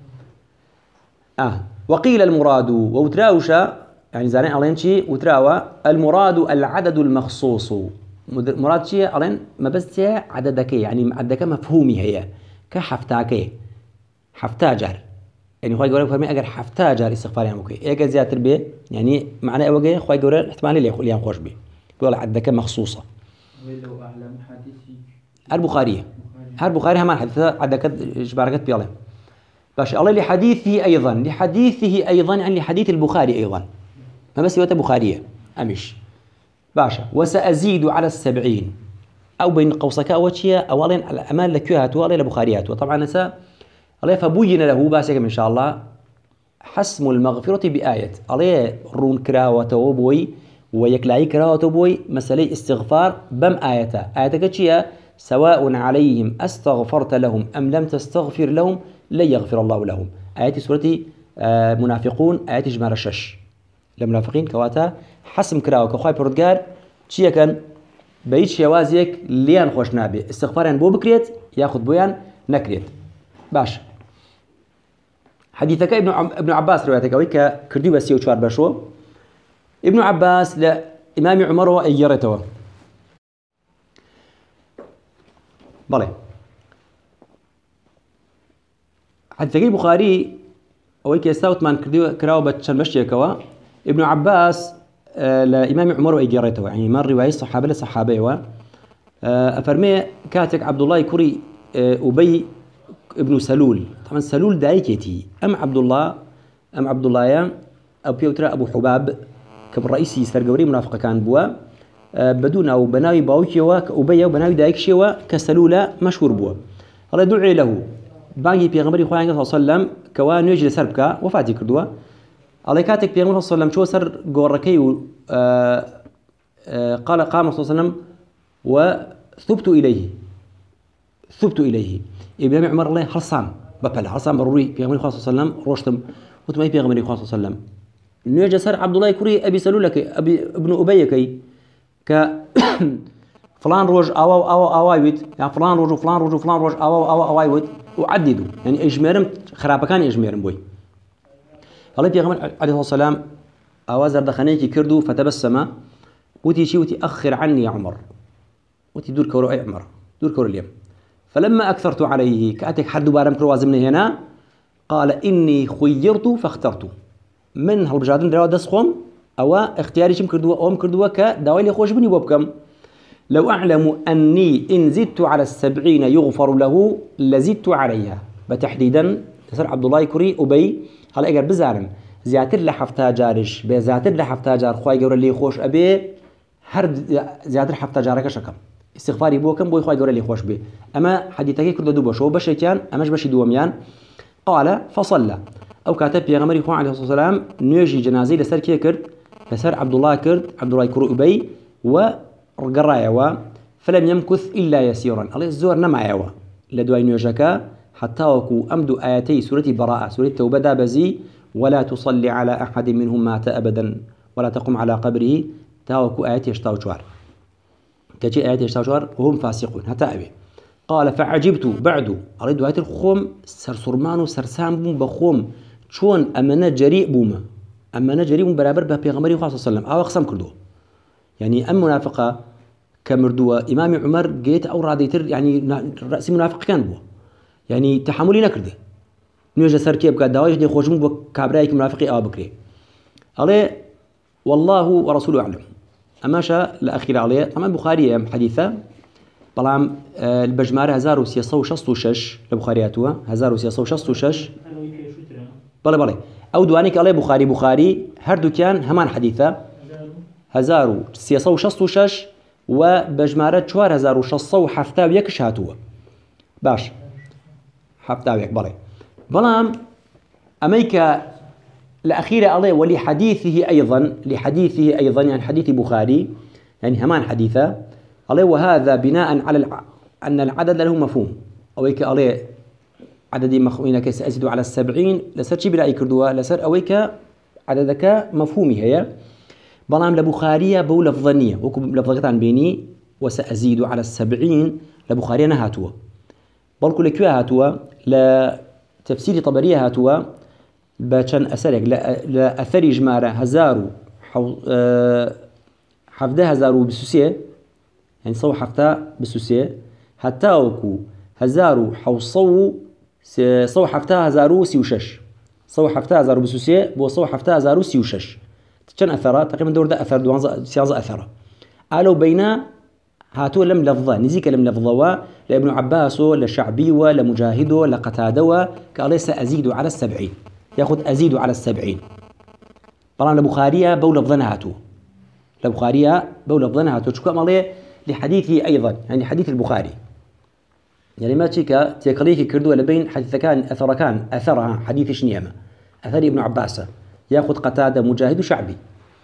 آه وقيل المراد وتراوشا يعني زارين علين شيء وتراوى المراد العدد المخصوص مراد شيء علين ما بس عددك يعني عددك مفهومي هي كحفتاكي حفتاجر يعني خوي يقول فرمي أجر حفتاجر استغفار يعني مكي إيه زيادة به يعني معناه أوجه خوي يقول احتمال اللي يخليهم خوش به يقول عددك مخصوصة ولو أعلم حديثي البخاري هر بخاري هم حديث عددك جباركت بيالله باش الله لحديثه أيضا لحديثه أيضا يعني لحديث البخاري أيضا ما بس يوتا بخارية أمش باشا وسأزيد على السبعين أو بين قوسك أو شيء أولين على أمان لكيهات ولا لبخاريات وطبعا نسا الله فبين له باسكم إن شاء الله حسم المغفرة بآية الله رون كراوة وبوي ويكلاي كراوة وبوي مسألة استغفار بم آية آية كشيء سواء عليهم أستغفرت لهم أم لم تستغفر لهم لن يغفر الله لهم آيات سورة آه منافقون آيات جمار الشش لمنافقين كواتا حسم كراو كخواي بردقار چيا كان بيت شوازيك ليان خوش نابي استغفاريان بو بكريت ياخد بويان نكريت باش حديثك ابن ابن عباس روايتك أويك كردي بس يوشار بشو ابن عباس لإمام عمر وأيرته بله حديثك البخاري أويك يستوت من كردي كراو بتشن مشي كوا ابن عباس آه لإمام عمر وأيرته يعني مر رواية صحابة لصحابة و آه أفرمي كاتك عبد الله كري آه أبي ابن سلول طبعا سلول دايكيتي أم عبد الله أم عبد الله يا أو بيوتر أبو حباب كم رئيسي سرقوري منافقة كان بوا أه بدون أو بناوي باوكيوا كأبي وبناوي دايكشيوا كسلولة مشهور بوا الله يدعي له باقي بيغمبري خوانك صلى الله عليه وسلم كوان يجري سربك وفاتي كردوا الله كاتك بيغمبري صلى الله عليه وسلم شو سر قوركي أه أه قال قام صلى الله عليه وسلم وثبت إليه ثبت إليه ابن عمر الله حصان ببل حصان ضروري بيغمبري صلى الله عليه وسلم روشتم وتمي بيغمبري صلى الله عليه وسلم نيجي سر عبد الله كوري أبي سلولك أبي ابن أبي كي ك فلان روج أو أو أوايد يعني فلان روج وفلان روج وفلان روج أو أو أوايد وعددوا يعني إجمارم خراب كان إجمارم بوي الله بيغمبر عليه الصلاة والسلام أوازر دخانيك كردو فتبسم وتي شي وتي أخر عني يا عمر وتي دور كورو أي عمر دور كورو اليوم فلما أكثرت عليه كأتك حد بارم كرواز من هنا قال إني خيرت فاخترت من هالبجادين دروا دسخهم أو اختياري شم كردوا أم كردوا كدوالي خوش بني بوبكم لو أعلم أني إن زدت على السبعين يغفر له لزدت عليها بتحديدا تسر عبد الله كري أبي هلا أجر بزارن زياتر لحفتا جارش بزياتر لحفتا جار خواي جور اللي خوش أبي هرد زياتر حفتا جارك شكم استغفاري بوكم بوي خواي جور اللي خوش به أما حديثك كرد دوبا شو بشي كان أماش بشي دوميان قال فصلى أو كاتب يا غمري خوان عليه الصلاة والسلام نيجي جنازي لسر كي كرد لسر عبد الله كرد عبد الله كرو أبي ورقرايا و فلم يمكث إلا يسيرا الله الزور نمع يوا لدواي نيجكا حتى وكو أمد آياتي سورة براءة سورة توبة دابزي ولا تصلي على أحد منهم مات أبدا ولا تقم على قبره تاوكو آياتي يشتاوشوار كجي آياتي يشتاوشوار وهم فاسقون حتى أبي قال فعجبت بعد أريد آيات الخوم سرسرمان وسرسام بوم بخوم شون أمنا جريء بوما أمنا جريء بوم برابر ببيغمبري صلى الله عليه وسلم أو أقسم كردو يعني أم منافقة كمردوة إمام عمر جيت أو راديتر يعني رأس منافق كان بو يعني تحملي نكرده نيجي سر كيف قد دوايش دي خوشمون بكابرايك منافقي أو بكري عليه والله ورسوله أعلم أماشا الأخير عليه طبعا بخاري حديثة بلام البجمارة هزار وسياسة وشصت وشش لبخارياتها هزار وسياسة وشصت وشش بله بله أو دوانيك عليه بخاري بخاري هردو كان همان حديثة هزار وسياسة وشصت وشش وبجمارة شوار هزار وشصة وحفتة ويكش هاتوا باش حفتة ويك بله بلام أميكا الأخيرة عليه ولحديثه أيضا لحديثه أيضا يعني حديث بخاري يعني همان حديثة عليه وهذا بناء على الع... أن العدد له مفهوم أويك عليه عدد مخوينك سأزيد على السبعين لسر شي بلا يكردوها لسر أويك عددك مفهومي هي بلام لبخارية بو لفظانية وكو لفظة عن بيني وسأزيد على السبعين لبخارية نهاتوا بل كل كوا هاتوا لتفسير طبرية هاتوا باشان أسرق لأثر جمارة هزارو حو... أه... حفده هزارو بسوسية يعني صو حفته بسوسية حتى وكو هزارو حوصو صو حفته هزارو سيوشش صو حفته هزارو بسوسية بو صو حفته هزارو سيوشش كان أثره تقريبا دور ده أثر دوان سيازة أثره قالوا بينا هاتو لم لفظة نزيك لم لفظة لابن عباس لشعبي لمجاهد لقتادة قال ليس أزيد على السبعين ياخذ أزيد على السبعين طبعا لبخارية بو لفظنا هاتو لبخارية بو لفظنا هاتو شكو أماليه لحديثه أيضا يعني حديث البخاري يعني ما تشيكا تيكليك كردوا لبين حديث كان أثر كان أثرها حديث شنيمة أثر ابن عباس ياخذ قتادة مجاهد وشعبي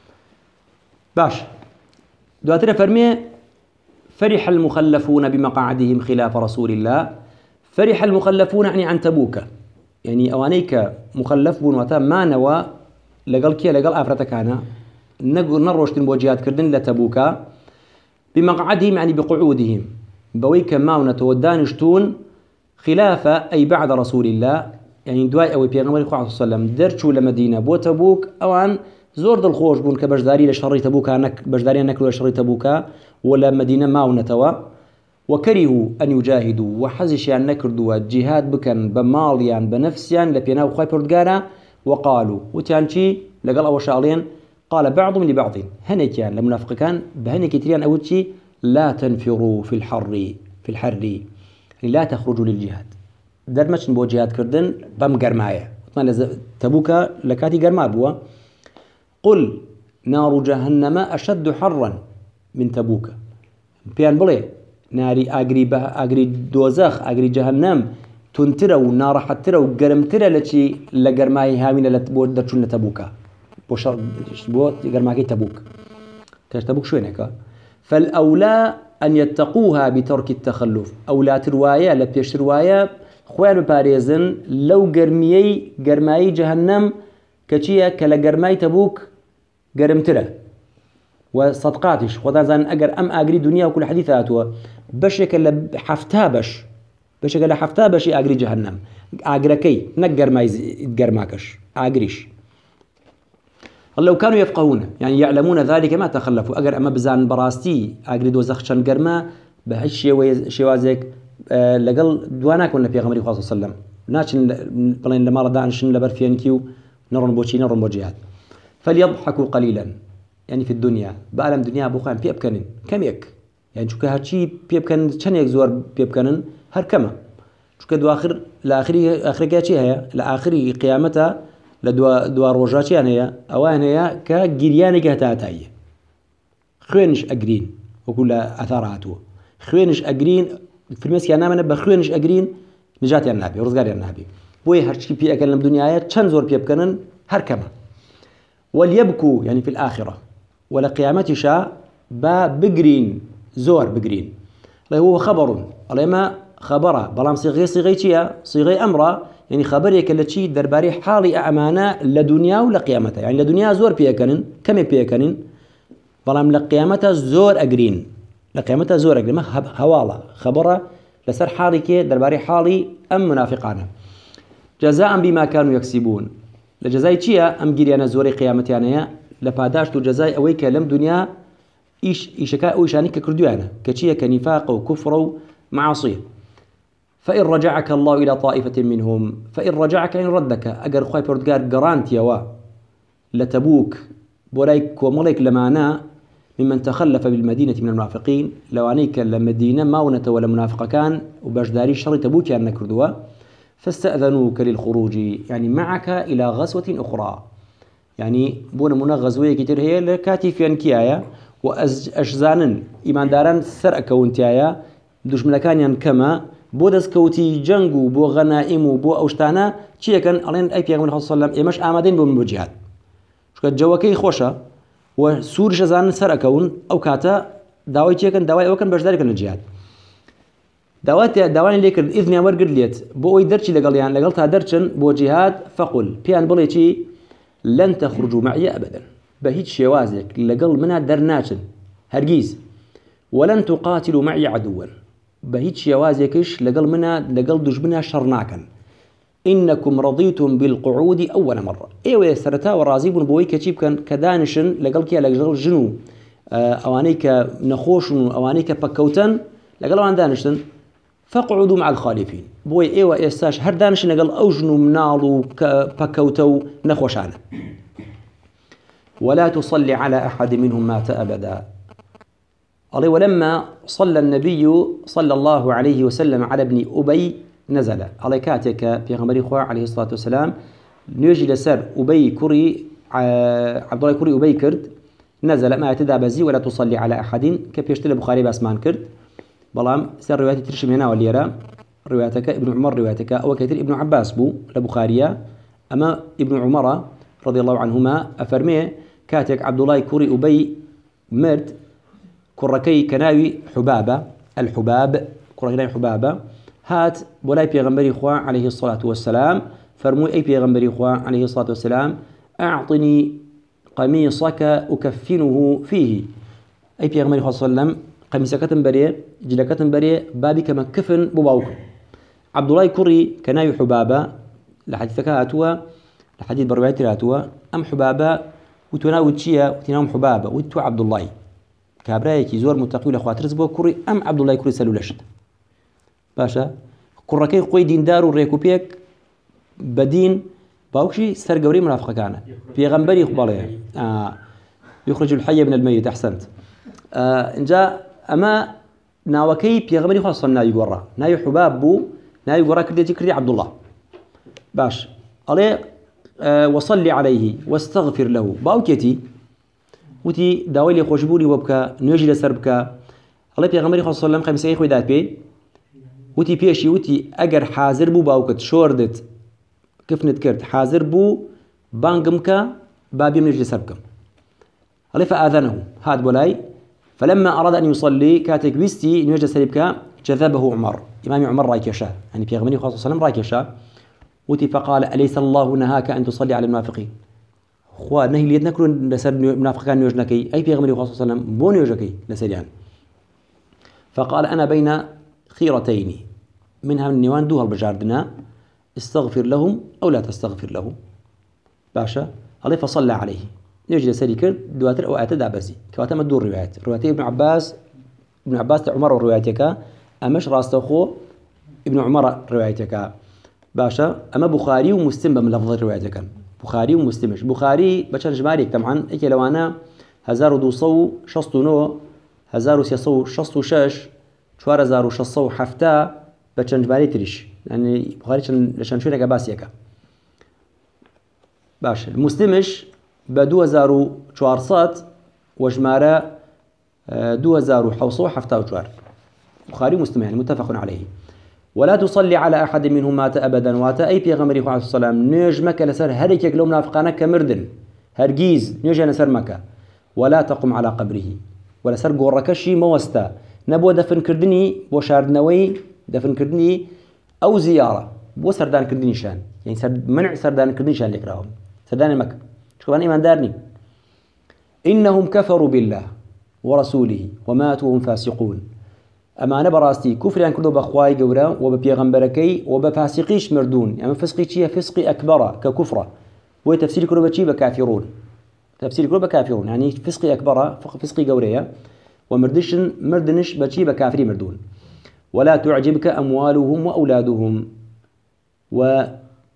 باش دواتنا فرمي فرح المخلفون بمقاعدهم خلاف رسول الله فرح المخلفون يعني عن تبوك يعني أوانيك مخلف بون وتا ما نوى لقال كي لقال أفرتك أنا نروشتن بوجهات كردن لتبوكا بمقعدهم يعني بقعودهم بويك ما ونتودانشتون خلاف أي بعد رسول الله يعني دواي أو بيغمبري خواه صلى الله عليه وسلم درشو لمدينة بو تبوك أوان زور دل خوش بون كبجداري لشري تبوكا نك بجداري نكلو لشري تبوكا ولا مدينة ماو نتوا وكرهوا أن يجاهدوا وحزش يعني نكردوا جهاد بكن بماليان بنفسيان لبينا وخاي بردقانا وقالوا وتيانشي لقال أول شغلين قال بعضهم لبعض هنيكيان لمنافق كان بهنيك تريان أول شي لا تنفروا في الحر في الحر لا تخرجوا للجهاد درمش بو جهاد كردن بم قرماية تبوكا لكاتي قرما بوا قل نار جهنم أشد حرا من تبوك بيان بلي ناري أجري به أجري دوزخ أجري جهنم تنترى ونار حترى وقرمترى لشي لقرماي هامين لتبود درشون تبوكا بوشر بوت قرماكي تبوك كاش تبوك شو هناك فالأولى أن يتقوها بترك التخلف أولى ترواية لبيش رواية خوار باريزن لو قرميي قرماي جهنم كشيا كلا قرماي تبوك قرمترى وصدقاتش خدا زان أجر أم أجري دنيا وكل حديثاتها بشك اللي حفتها بش بشك اللي حفتها بش أجري جهنم أجركي نقر ما يتقر ماكش أجريش لو كانوا يفقهون يعني يعلمون ذلك ما تخلفوا أجر أما بزان براستي أجري دوزخشان قرما بهش شيء شوازك أه لقل دواناك ولا بيغمري خاص صلى الله عليه وسلم ناشن بلين لما ردانشن لبرفيانكيو نرن بوشي نرن بوجيات فليضحكوا قليلا يعني في الدنيا بعلم دنيا بوخان بيبكنن كم يك يعني شو كهرشي بيبكن كم يك زور بيبكنن هر كما شو كدو آخر لآخري آخر كاتشي هي لآخري قيامتها لدوا دوار رجاتي يعني هي أوان هي كجريان كهتاتاي خوينش أجرين وكل أثاراتو خوينش أجرين في المسكين أنا من بخوينش أجرين نجاتي النبي ورزقاري النبي بوي هرشي بيأكلم دنيا كم زور بيبكنن هر كما وليبكوا يعني في الآخرة ولا قيامتي شاء با بقرين زور بقرين هو خبر الله ما خبره بلام صيغي صيغيتيا صيغي أمره يعني خبري كالتشي درباري حالي أمانة لدنيا ولا قيامتها يعني لدنيا زور بيكنن كم بيكنن بلام لقيامتها زور أقرين لقيامتها زور أقرين ما هوالا خبره لسر حالي كي درباري حالي أم منافقانا جزاء بما كانوا يكسبون لجزاي تشيا أم جريانا زوري قيامتي أنا لباداشتو جزاي أويك لم دنيا إيش إيشكا أويشانيك كردوانا كتشيا كنفاق وكفر ومعاصي فإن رجعك الله إلى طائفة منهم فإن رجعك إن ردك أجر خوي بردقار جرانتيا وا لتبوك بولايك وملك لمانا ممن تخلف بالمدينة من المنافقين لو أنيك لمدينة ما ونت ولا منافق كان وبجداري شر تبوك أن كردوا فاستأذنوك للخروج يعني معك إلى غزوة أخرى يعني بون من غزوية كتير هي لكاتي في أنكيايا وأجزانا إيمان داران سر أكونتيايا دوش ملكانيا كما بودس كوتي جنگو بو غنائم بو أوشتانا چیه كان ألين أي بيغمبر صلى الله عليه وسلم إمش آمدين بو من بجهاد شو جواكي خوشة وسور جزان سر أكون أو كاتا داوي چیه كان داوي أو كان بجداري كان الجهاد داوات داواني ليكر إذن أمر قد ليت بو أي درشي لقال يعني لقالتها درشن بو جهاد فقل بيان بلي چي لن تخرجوا معي أبدا بهيج شوازك لقال منها درناشن هرجيز ولن تقاتلوا معي عدوا بهيج شوازكش لقال منها لقال دجمنها شرناكا إنكم رضيتم بالقعود أول مرة إيوه سرتا ورازيبون بوي كتيب كان كدانشن لقال كيا لقال جنو أوانيك نخوشن أوانيك بكوتن لقالوا عن دانشن فاقعدوا مع الخالفين بوي إيوه إستاش هر دانشن لقال أوجنوا منالو بكوتو نخوشانا ولا تصلي على أحد منهم مات أبدا الله ولما صلى النبي صلى الله عليه وسلم على ابن أبي نزل على كاتك في غمر إخوة عليه الصلاة والسلام نيجي لسر أبي كري عبد الله كري أبي كرد نزل ما يتدى بزي ولا تصلي على أحد كبيشتل البخاري باسمان كرد بلام سر رواية ترشم هنا واليرا روايتك ابن عمر روايتك أو كتير ابن عباس بو لبخارية أما ابن عمر رضي الله عنهما أفرميه كاتك عبد الله كري أبي مرد كركي كناوي حبابة الحباب كركي حبابة هات بولاي بيغمبري إخوة عليه الصلاة والسلام فرموي أي بيغمبري إخوة عليه الصلاة والسلام أعطني قميصك أكفنه فيه أي بيغمبري إخوة صلى الله عليه وسلم قميصك بريه جلكة بريه بابي كما كفن بباوك عبد الله كري كناوي حبابة لحديثك هاتوا لحديث برواية هاتوا أم حبابة وتنا وتشيا وتنام حبابة وتو عبد الله كابرايكي زور متقي لأخوات رزبو كوري أم عبد الله كوري سلولشت باشا كوركي قوي دين دار وريكوبيك بدين باوكشي سرقوري منافقة كان في غنبري يقبله آه يخرج الحي من الميت أحسنت آه إن جاء أما ناوكي في غنبري خاصة نايو ورا نايو حباب بو نايو ورا كردي كردي عبد الله باش عليه آه وصلي عليه واستغفر له باوكيتي وتي داوي خوشبوني وبكا نيجي لسربكا الله في غنبري خاصة لم خمسة يخوي دات بي وتي بيشي وتي أجر حاضر بو باوكت شوردت كيف نتكرت حاضر بو بانقمك بابي من يجلس سبكم الله فآذنه هاد بولاي فلما أراد أن يصلي كاتك بيستي إن يجلس سبكا جذبه عمر إمام عمر رايكشا يعني في غمني خاصة وسلم رايكشا وتي فقال أليس الله نهاك أن تصلي على المنافقين خوا نهي ليدنا كلون لسر منافقان يوجنكي أي في غمني خاصة وسلم بون يوجنكي لسريان فقال أنا بين خيرتين منها من نيوان دوها البجاردنا استغفر لهم أو لا تستغفر لهم باشا الله فصلى عليه نجد سريكر دواتر أو أعتدى بسي كواتم الدور روايات روايتي ابن عباس ابن عباس عمر روايتك أمش راستخو ابن عمر روايتك باشا أما بخاري ومسلم من لفظ روايتك بخاري ومسلمش بخاري بشر جماريك طبعا إيك لو أنا هزار دوصو شصتو نو هزار سيصو شصتو شش شوار هزار شصو حفتا بشر جماري تريش يعني بخاري لشان شو لك باسيكا باش المسلمش بدو هزارو شوارصات وجمارة دو هزارو حوصو حفتا وشوار بخاري مسلم يعني متفق عليه ولا تصلي على أحد منهم مات أبدا واتا أي في غمري عليه السلام نجمك لسر هريك يقلو منافقانك كمردن هرجيز نجي نسر مكة ولا تقم على قبره ولا سر قوركشي موستا نبو دفن كردني وشاردنوي دفن كردني أو زيارة بو سردان كردني شان يعني سرد منع سردان كردني شان لك راهم سردان مكة شو أنا إيمان دارني إنهم كفروا بالله ورسوله وماتوا وهم فاسقون أما أنا براستي كفر يعني كله بخواي جورا وببيغمبركي وبفاسقيش مردون يعني فسقي شيء فسقي أكبر ككفرة هو تفسير كله بشيء بكافرون تفسير كله بكافرون يعني فسقي أكبر فسقي جوريا ومردش مردنش بشيء بكافري مردون ولا تعجبك أموالهم وأولادهم وإنما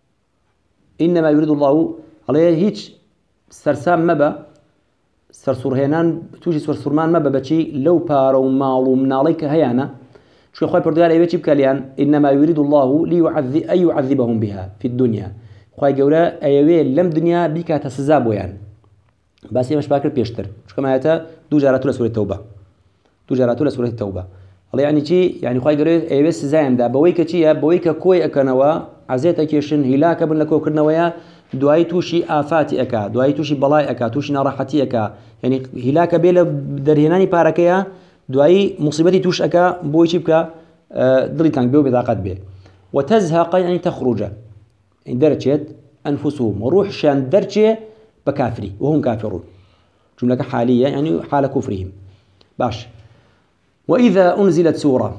يريد الله عليه هيج سرسام مبا سرسورهنان توجي سرسورمان مبا بشي لو بارو مالو من عليك هيانا شو أخوي بردقال أي بشي بكاليان إنما يريد الله ليعذب أي يعذبهم بها في الدنيا أخوي جورا أيوه لم دنيا بك تسزابو يعني بس مش باكر بيشتر شو كما هتا دو جاراتو لسورة التوبة دو جاراتو لسورة التوبة الله يعني شي يعني أخوي جورا أي بس زايم ده بويك شيء بويك كوي أكنوا عزيتك يشن هلاك بن لكو كرنويا دعاي توشي آفاتي أكا دعاي توشي بلاي أكا توشي نراحتي أكا يعني هلاك بيلا درهناني باركيا دعاي مصيبتي توش أكا بويشي بكا ضلي تانك بيو بذاقات بيه وتزهق يعني تخرج يعني درجت أنفسهم وروح شان درجة بكافري وهم كافرون جملة حالية يعني حال كفرهم باش وإذا أنزلت سورة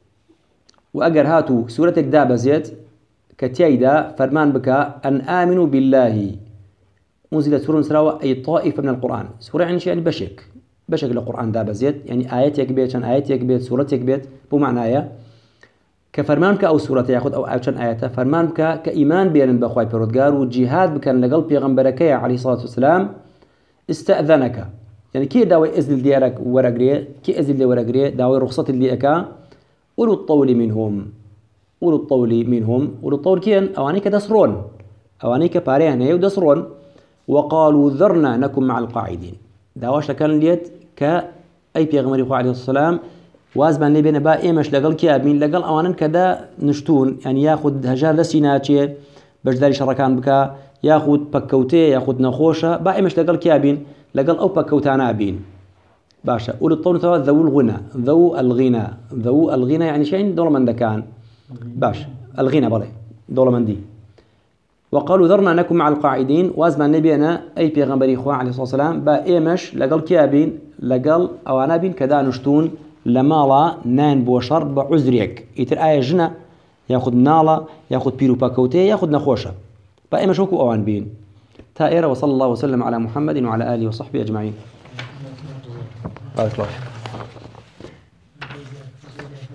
وأجر هاتوا سورة كدابة زيت كتيدا فرمان بك أن آمنوا بالله أنزلت سورة سراوة أي طائفة من القرآن سورة يعني شيء يعني بشك بشك القرآن دابة زيت يعني آيات يكبيت شان آيات يكبيت سورة يكبيت بمعنى آية كفرمان بك أو سورة ياخذ أو آيات شان آيات فرمان بك كإيمان بين بخواي بيرودجار وجهاد بك لقلب بيغمبرك عليه الصلاة والسلام استأذنك يعني كي داوي إذن ديارك ورقريه كي إذن دي ورقريه داوي رخصة اللي أكا أولو الطول منهم أولو الطول منهم أولو الطول كيان أوانيك دسرون أوانيك باريان هي ودسرون وقالوا ذرنا نكن مع القاعدين داواش كان ليت كأي بيغمبر عليه السلام وازبان لي بين با إيمش لقل كيابين لقل أوانا كذا نشتون يعني ياخد هجار لسيناتي بجداري شركان بكا ياخد بكوتي ياخد نخوشة با إيمش لقل كيابين لقل أو بكوتانا بين باشا أولو الطول توا ذو الغنى ذو الغنى ذو الغنى يعني شيء دولة من دكان باش الغنى بالي دولة من دي وقالوا ذرنا نكن مع القاعدين وازمان نبينا أي بيغمبر إخوة عليه الصلاة والسلام با إيمش لقل كيابين لقل أوانا بين كذا نشتون لمالا نان بوشر بعذريك يتر آية جنة ياخذ ناڵە یاخود پیر و پاکەوتەیە یاخود نەخۆشە با ئێمە شوکو ئەوان بین تا ئێرە وصلى الله وسلم على محمد وعلى آله وصحبه أجمعين. بارك الله فيك.